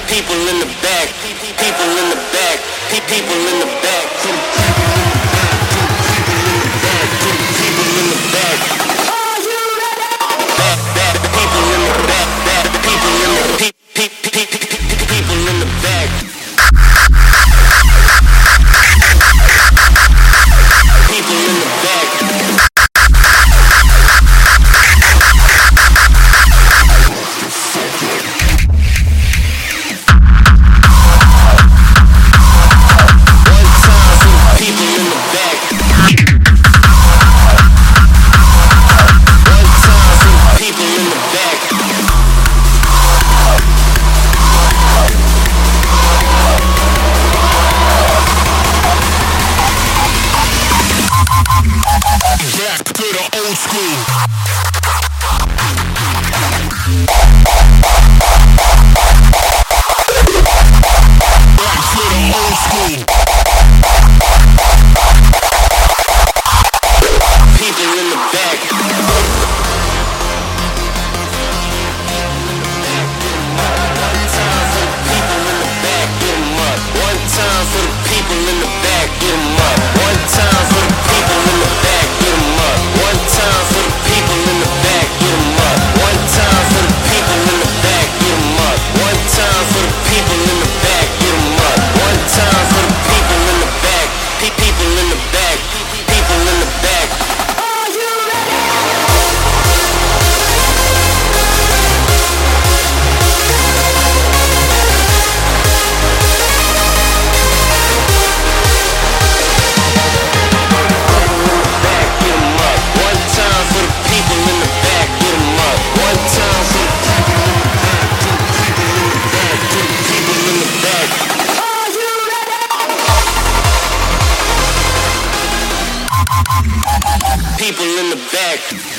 people in the back, people in the back, people in the back, people in the back. Are you ready? Back, people in the back, people in the people in the back. People in the back. Back to the old school. Back to the old school. People in the back. One time for the people in the back, get 'em up. One time for the people in the back, get 'em up. One time for the people in the back, get 'em up. One time for the people in the back, get 'em up. One time for the people in the back, get 'em up. One time for the people in the back, people in the back, people in the back. Are you ready? People in the back.